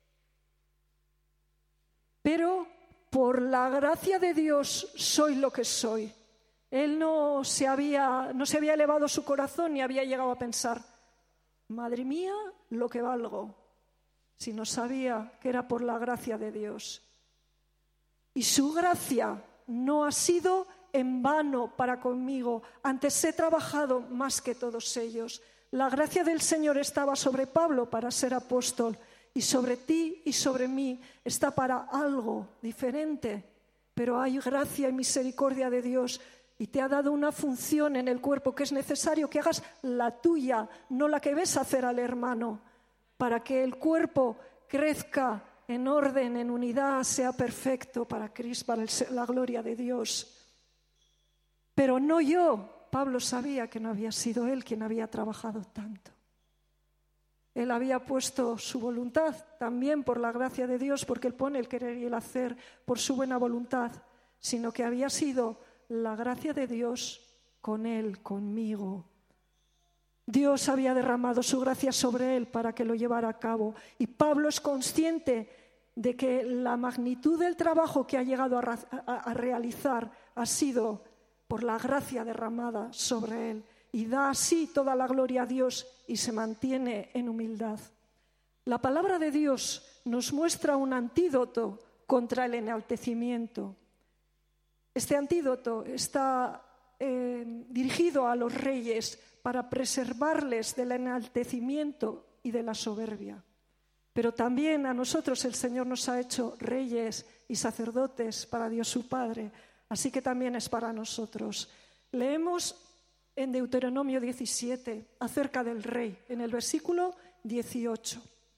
Pero por la gracia de Dios soy lo que soy. Él no se había, no se había elevado su corazón ni había llegado a pensar, madre mía, lo que valgo, sino sabía que era por la gracia de Dios. Y su gracia no ha sido en vano para conmigo, antes he trabajado más que todos ellos. La gracia del Señor estaba sobre Pablo para ser apóstol, y sobre ti y sobre mí está para algo diferente, pero hay gracia y misericordia de Dios. Y te ha dado una función en el cuerpo que es necesario que hagas la tuya, no la que ves hacer al hermano, para que el cuerpo crezca en orden, en unidad, sea perfecto para Cristo, para el, la gloria de Dios. Pero no yo. Pablo sabía que no había sido él quien había trabajado tanto. Él había puesto su voluntad también por la gracia de Dios, porque Él pone el querer y el hacer por su buena voluntad, sino que había sido la gracia de Dios con él, conmigo. Dios había derramado su gracia sobre él para que lo llevara a cabo. Y Pablo es consciente de que la magnitud del trabajo que ha llegado a, a, a realizar ha sido por la gracia derramada sobre él. Y da así toda la gloria a Dios y se mantiene en humildad. La palabra de Dios nos muestra un antídoto contra el enaltecimiento. Este antídoto está eh, dirigido a los reyes para preservarles del enaltecimiento y de la soberbia. Pero también a nosotros el Señor nos ha hecho reyes y sacerdotes para Dios su Padre, así que también es para nosotros. Leemos en Deuteronomio diecisiete acerca del rey, en el versículo dieciocho.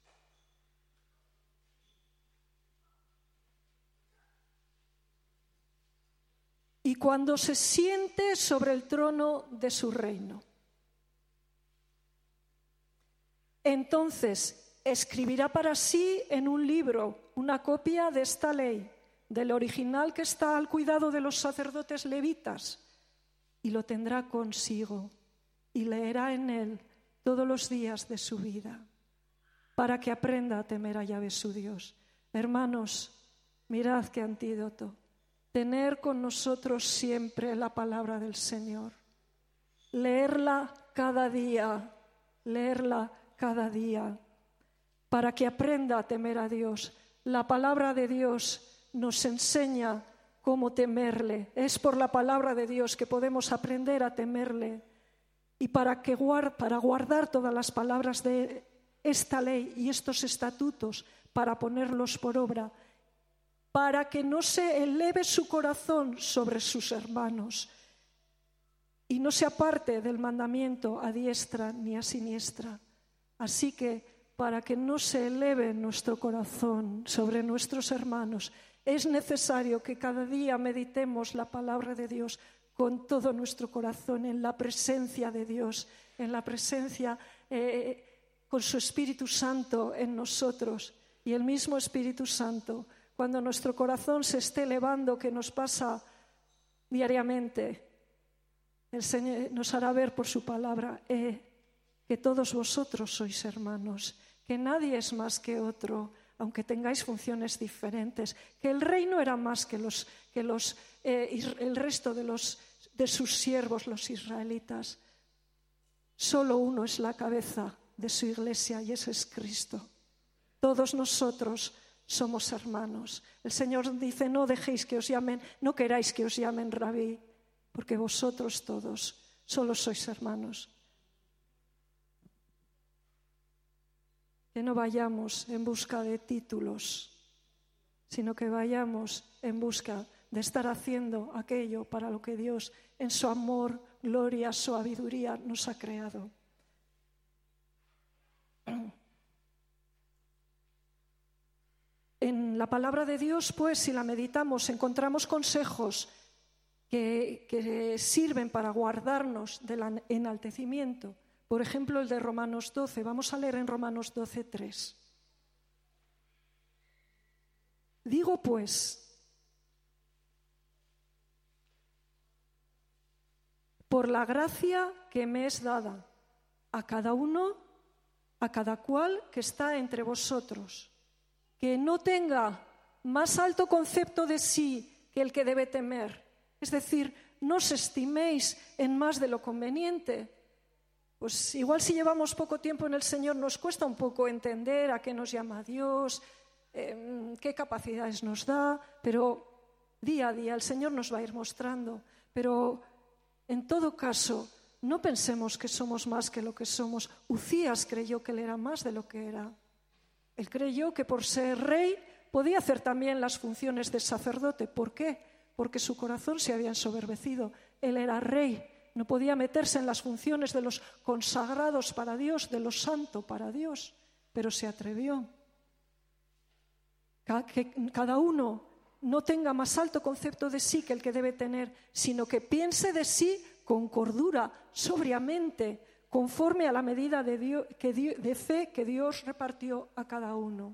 Y cuando se siente sobre el trono de su reino, entonces escribirá para sí en un libro una copia de esta ley, del original que está al cuidado de los sacerdotes levitas, y lo tendrá consigo y leerá en él todos los días de su vida, para que aprenda a temer a Yahvé su Dios. Hermanos, mirad qué antídoto. Tener con nosotros siempre la palabra del Señor. Leerla cada día, leerla cada día, para que aprenda a temer a Dios. La palabra de Dios nos enseña cómo temerle. Es por la palabra de Dios que podemos aprender a temerle. Y para, que guard, para guardar todas las palabras de esta ley y estos estatutos, para ponerlos por obra, para que no se eleve su corazón sobre sus hermanos y no se aparte del mandamiento a diestra ni a siniestra. Así que para que no se eleve nuestro corazón sobre nuestros hermanos, es necesario que cada día meditemos la palabra de Dios con todo nuestro corazón, en la presencia de Dios, en la presencia, eh, con su Espíritu Santo en nosotros. Y el mismo Espíritu Santo, cuando nuestro corazón se esté elevando, que nos pasa diariamente, el Señor nos hará ver por su palabra eh, que todos vosotros sois hermanos, que nadie es más que otro, aunque tengáis funciones diferentes, que el rey no era más que, los, que los, eh, el resto de, los, de sus siervos, los israelitas. Solo uno es la cabeza de su iglesia y ese es Cristo. Todos nosotros somos hermanos. El Señor dice, no dejéis que os llamen, no queráis que os llamen rabí, porque vosotros todos solo sois hermanos. Que no vayamos en busca de títulos, sino que vayamos en busca de estar haciendo aquello para lo que Dios, en su amor, gloria, sabiduría, nos ha creado. En la palabra de Dios, pues, si la meditamos, encontramos consejos que, que sirven para guardarnos del enaltecimiento. Por ejemplo, el de Romanos doce. Vamos a leer en Romanos doce, tres. Digo, pues, por la gracia que me es dada, a cada uno, a cada cual que está entre vosotros, que no tenga más alto concepto de sí que el que debe temer. Es decir, no os estiméis en más de lo conveniente. Pues igual si llevamos poco tiempo en el Señor nos cuesta un poco entender a qué nos llama Dios, eh, qué capacidades nos da, pero día a día el Señor nos va a ir mostrando. Pero en todo caso, no pensemos que somos más que lo que somos. Uzías creyó que él era más de lo que era. Él creyó que por ser rey podía hacer también las funciones de sacerdote. ¿Por qué? Porque su corazón se había ensoberbecido. Él era rey. No podía meterse en las funciones de los consagrados para Dios, de lo santo para Dios, pero se atrevió. Que cada uno no tenga más alto concepto de sí que el que debe tener, sino que piense de sí con cordura, sobriamente, conforme a la medida de, Dios, que Dios, de fe que Dios repartió a cada uno.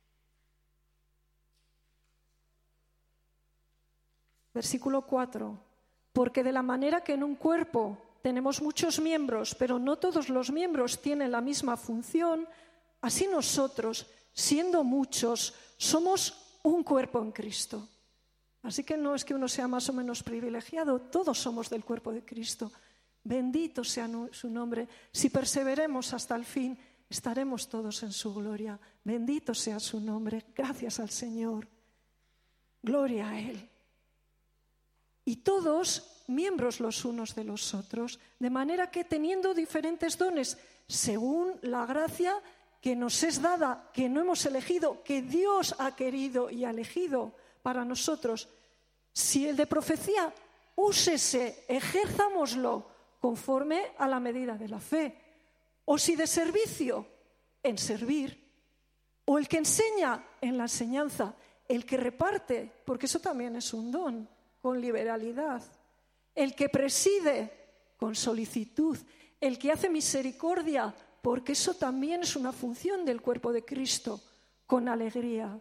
Versículo cuatro. Porque de la manera que en un cuerpo tenemos muchos miembros, pero no todos los miembros tienen la misma función, así nosotros, siendo muchos, somos un cuerpo en Cristo. Así que no es que uno sea más o menos privilegiado, todos somos del cuerpo de Cristo. Bendito sea su nombre. Si perseveremos hasta el fin, estaremos todos en su gloria. Bendito sea su nombre. Gracias al Señor. Gloria a Él. Y todos miembros los unos de los otros, de manera que teniendo diferentes dones, según la gracia que nos es dada, que no hemos elegido, que Dios ha querido y ha elegido para nosotros, si el de profecía, úsese, ejérzámoslo conforme a la medida de la fe. O si de servicio, en servir. O el que enseña, en la enseñanza. El que reparte, porque eso también es un don, con liberalidad. El que preside, con solicitud. El que hace misericordia, porque eso también es una función del cuerpo de Cristo, con alegría.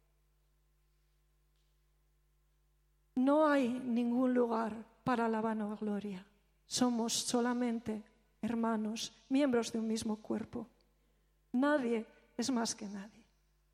No hay ningún lugar para la vanagloria. Somos solamente hermanos, miembros de un mismo cuerpo. Nadie es más que nadie.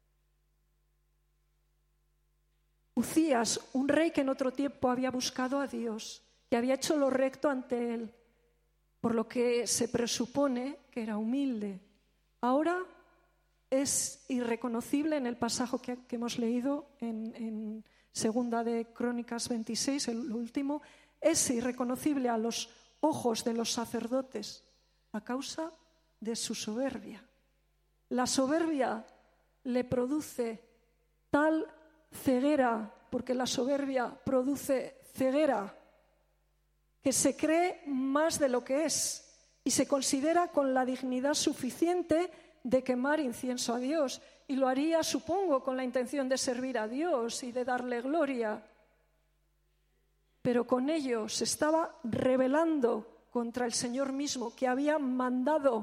Uzías, un rey que en otro tiempo había buscado a Dios, que había hecho lo recto ante él, por lo que se presupone que era humilde. Ahora es irreconocible en el pasaje que, que hemos leído en, en Segunda de Crónicas veintiséis, el último, es irreconocible a los ojos de los sacerdotes a causa de su soberbia. La soberbia le produce tal ceguera, porque la soberbia produce ceguera, que se cree más de lo que es y se considera con la dignidad suficiente de quemar incienso a Dios. Y lo haría, supongo, con la intención de servir a Dios y de darle gloria. Pero con ello se estaba rebelando contra el Señor mismo, que había mandado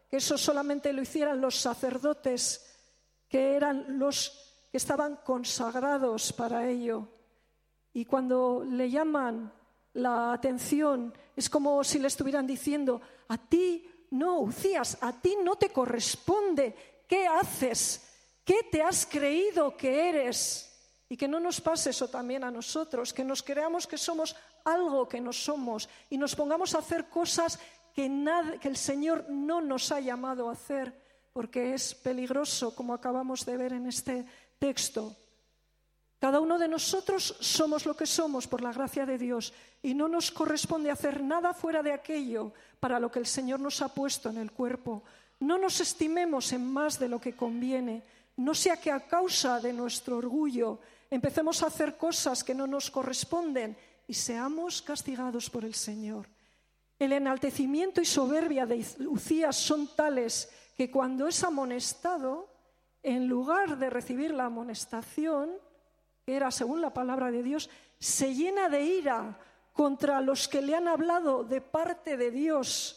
que eso solamente lo hicieran los sacerdotes, que eran los que estaban consagrados para ello. Y cuando le llaman la atención, es como si le estuvieran diciendo: a ti no, Ucías, a ti no te corresponde. ¿Qué haces? ¿Qué te has creído que eres? Y que no nos pase eso también a nosotros, que nos creamos que somos algo que no somos y nos pongamos a hacer cosas que, nada, que el Señor no nos ha llamado a hacer, porque es peligroso, como acabamos de ver en este texto. Cada uno de nosotros somos lo que somos por la gracia de Dios y no nos corresponde hacer nada fuera de aquello para lo que el Señor nos ha puesto en el cuerpo. No nos estimemos en más de lo que conviene, no sea que a causa de nuestro orgullo empecemos a hacer cosas que no nos corresponden y seamos castigados por el Señor. El enaltecimiento y soberbia de Ucías son tales que cuando es amonestado, en lugar de recibir la amonestación, que era según la palabra de Dios, se llena de ira contra los que le han hablado de parte de Dios.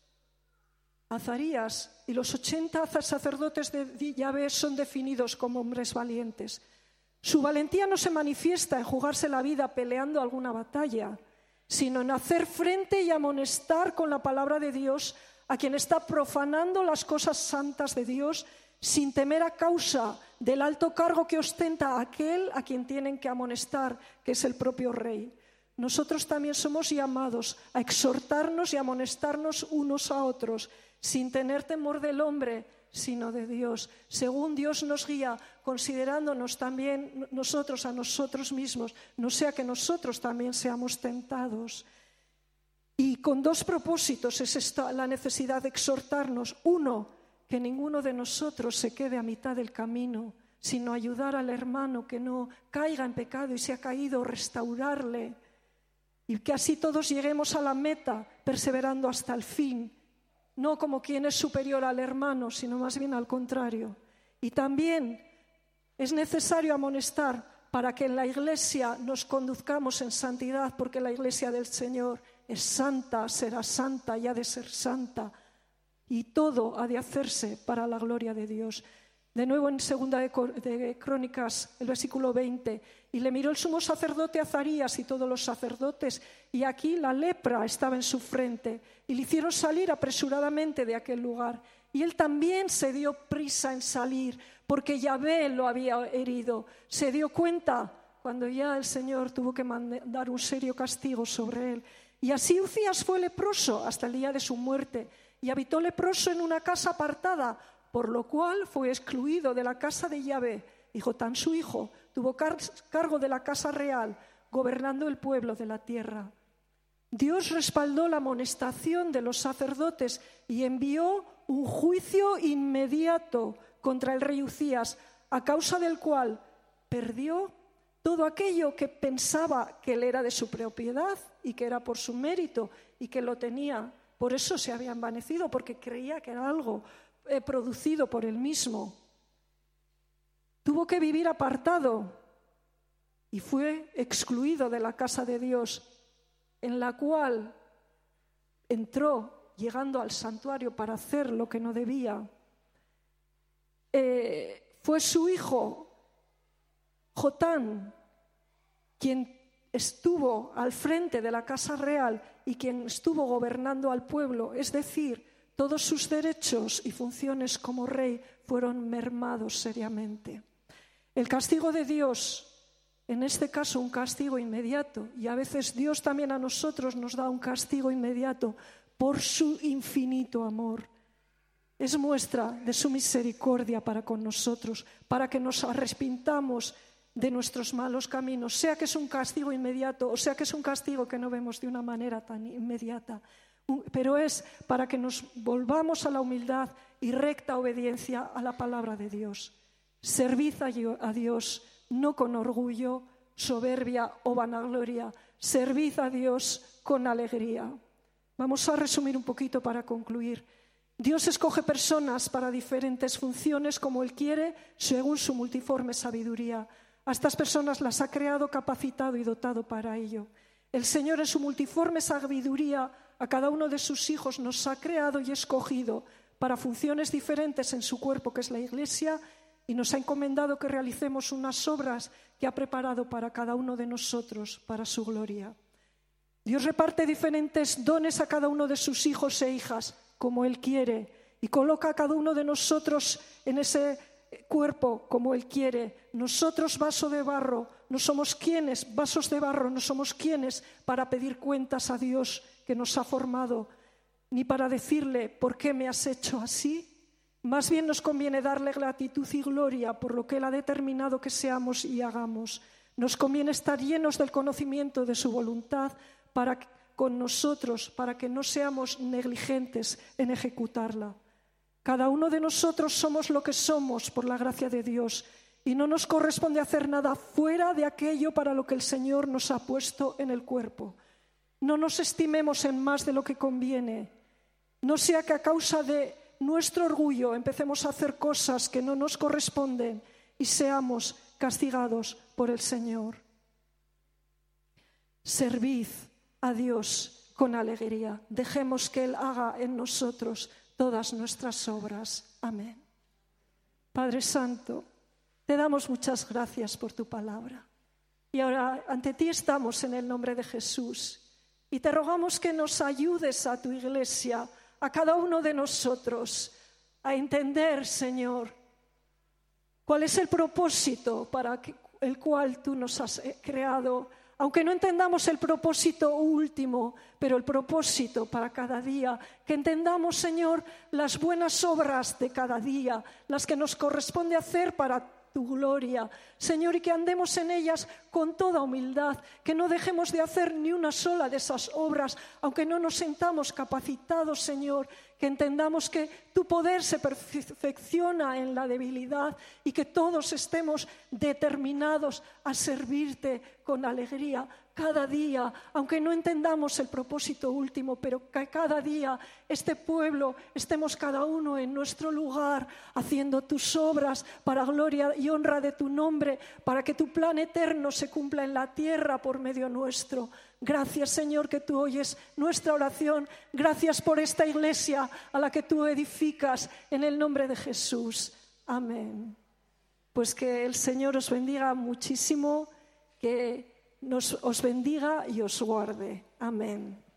Azarías y los ochenta sacerdotes de Yahvé son definidos como hombres valientes. Su valentía no se manifiesta en jugarse la vida peleando alguna batalla, sino en hacer frente y amonestar con la palabra de Dios a quien está profanando las cosas santas de Dios sin temer a causa del alto cargo que ostenta aquel a quien tienen que amonestar, que es el propio rey. Nosotros también somos llamados a exhortarnos y amonestarnos unos a otros, sin tener temor del hombre, sino de Dios, según Dios nos guía, considerándonos también nosotros a nosotros mismos, no sea que nosotros también seamos tentados. Y con dos propósitos es esta la necesidad de exhortarnos. Uno, que ninguno de nosotros se quede a mitad del camino, sino ayudar al hermano que no caiga en pecado y se ha caído, restaurarle, y que así todos lleguemos a la meta perseverando hasta el fin. No como quien es superior al hermano, sino más bien al contrario. Y también es necesario amonestar para que en la Iglesia nos conduzcamos en santidad, porque la Iglesia del Señor es santa, será santa y ha de ser santa. Y todo ha de hacerse para la gloria de Dios. De nuevo en Segunda de Crónicas, el versículo veinte. Y le miró el sumo sacerdote Azarías y todos los sacerdotes, y aquí la lepra estaba en su frente, y le hicieron salir apresuradamente de aquel lugar. Y él también se dio prisa en salir, porque Yahvé lo había herido. Se dio cuenta cuando ya el Señor tuvo que mandar un serio castigo sobre él. Y así Ucías fue leproso hasta el día de su muerte, y habitó leproso en una casa apartada, por lo cual fue excluido de la casa de Yahvé. Y Jotán, su hijo, tuvo car- cargo de la casa real, gobernando el pueblo de la tierra. Dios respaldó la amonestación de los sacerdotes y envió un juicio inmediato contra el rey Ucías, a causa del cual perdió todo aquello que pensaba que él era de su propiedad y que era por su mérito y que lo tenía. Por eso se había envanecido, porque creía que era algo eh, producido por él mismo. Tuvo que vivir apartado y fue excluido de la casa de Dios, en la cual entró llegando al santuario para hacer lo que no debía. Eh, fue su hijo Jotán quien estuvo al frente de la casa real y quien estuvo gobernando al pueblo, es decir, todos sus derechos y funciones como rey fueron mermados seriamente. El castigo de Dios, en este caso un castigo inmediato, y a veces Dios también a nosotros nos da un castigo inmediato por su infinito amor. Es muestra de su misericordia para con nosotros, para que nos arrepintamos de nuestros malos caminos, sea que es un castigo inmediato o sea que es un castigo que no vemos de una manera tan inmediata, pero es para que nos volvamos a la humildad y recta obediencia a la palabra de Dios. Servid a Dios no con orgullo, soberbia o vanagloria, servid a Dios con alegría. Vamos a resumir un poquito para concluir. Dios escoge personas para diferentes funciones como Él quiere, según su multiforme sabiduría. A estas personas las ha creado, capacitado y dotado para ello. El Señor en su multiforme sabiduría a cada uno de sus hijos nos ha creado y escogido para funciones diferentes en su cuerpo, que es la Iglesia, y nos ha encomendado que realicemos unas obras que ha preparado para cada uno de nosotros, para su gloria. Dios reparte diferentes dones a cada uno de sus hijos e hijas, como Él quiere, y coloca a cada uno de nosotros en ese cuerpo como Él quiere. Nosotros, vaso de barro, no somos quienes, vasos de barro, no somos quienes para pedir cuentas a Dios que nos ha formado, ni para decirle, ¿por qué me has hecho así? Más bien nos conviene darle gratitud y gloria por lo que Él ha determinado que seamos y hagamos. Nos conviene estar llenos del conocimiento de su voluntad para con nosotros, para que no seamos negligentes en ejecutarla. Cada uno de nosotros somos lo que somos por la gracia de Dios y no nos corresponde hacer nada fuera de aquello para lo que el Señor nos ha puesto en el cuerpo. No nos estimemos en más de lo que conviene. No sea que a causa de nuestro orgullo empecemos a hacer cosas que no nos corresponden y seamos castigados por el Señor. Servid a Dios con alegría. Dejemos que Él haga en nosotros todas nuestras obras. Amén. Padre Santo, te damos muchas gracias por tu palabra. Y ahora ante ti estamos en el nombre de Jesús y te rogamos que nos ayudes a tu iglesia, a cada uno de nosotros, a entender, Señor, cuál es el propósito para el cual tú nos has creado. Aunque no entendamos el propósito último, pero el propósito para cada día, que entendamos, Señor, las buenas obras de cada día, las que nos corresponde hacer para tu gloria, Señor, y que andemos en ellas con toda humildad, que no dejemos de hacer ni una sola de esas obras, aunque no nos sintamos capacitados, Señor, que entendamos que tu poder se perfecciona en la debilidad y que todos estemos determinados a servirte con alegría cada día, aunque no entendamos el propósito último, pero que cada día este pueblo estemos cada uno en nuestro lugar haciendo tus obras para gloria y honra de tu nombre, para que tu plan eterno se cumpla en la tierra por medio nuestro. Gracias, Señor, que tú oyes nuestra oración. Gracias por esta iglesia a la que tú edificas en el nombre de Jesús. Amén. Pues que el Señor os bendiga muchísimo, que nos, os bendiga y os guarde. Amén.